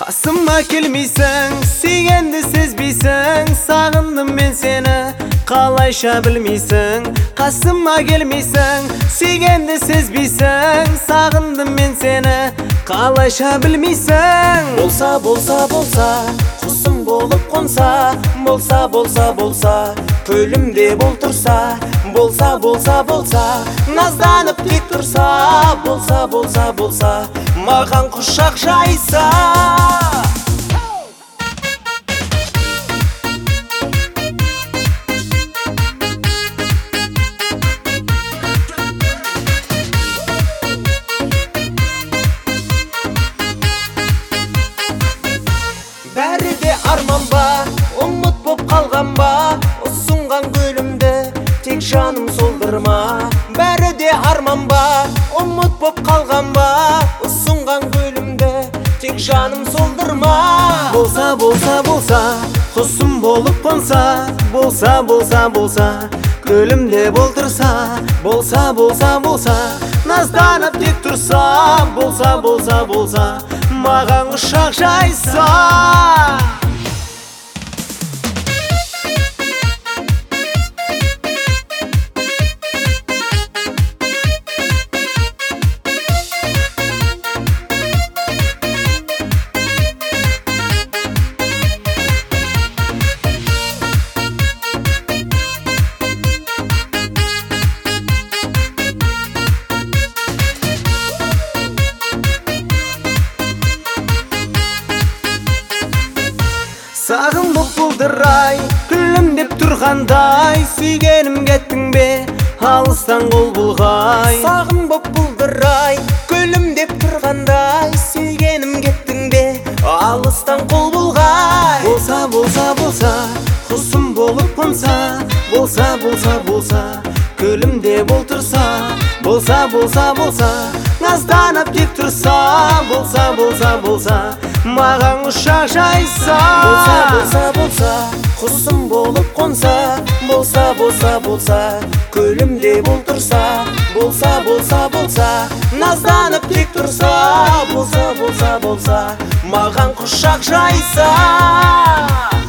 Қасыма келмейсің, сүйгенді сезбейсің, сағындым мен сені, қалайша білмейсің. Қасыма келмейсің, сүйгенді сезбейсің, сағындым мен сені, қалайша білмейсің. Болса, құсым болып қонса, болса, көлімде бол тұрса, болса, назданып тек тұрса, болса, маған құшақ жайса. Бәрі де арман ба, ұмыт боп қалған ба, ұсынған гүлімді тек жаным солдырма. Бәрі де арман ба, ұмыт боп қалған ба, ұсынған гүлімді тек жаным солдырма. Болса, құсым болып қонса, болса, көлімде бол тұрса, болса, назданып тек тұрса, болса, маған құшақ жайса. Сағым боп бұлдырай, күлім деп тұрғандай, сүйгенім кеттің бе, алыстан қол бұлғай. Сағым боп бұлдырай, күлім деп тұрғандай, сүйгенім кеттің бе, алыстан қол бұлғай. Болса, құсым болып қонса, болса, көлімде бол тұрса, болса, назданып тек тұрса, болса, маған құшақ жайса. Болса, құсым болып қонса, болса, көлімде бол тұрса, болса, назданып тек тұрса, болса, маған құшақ жайса.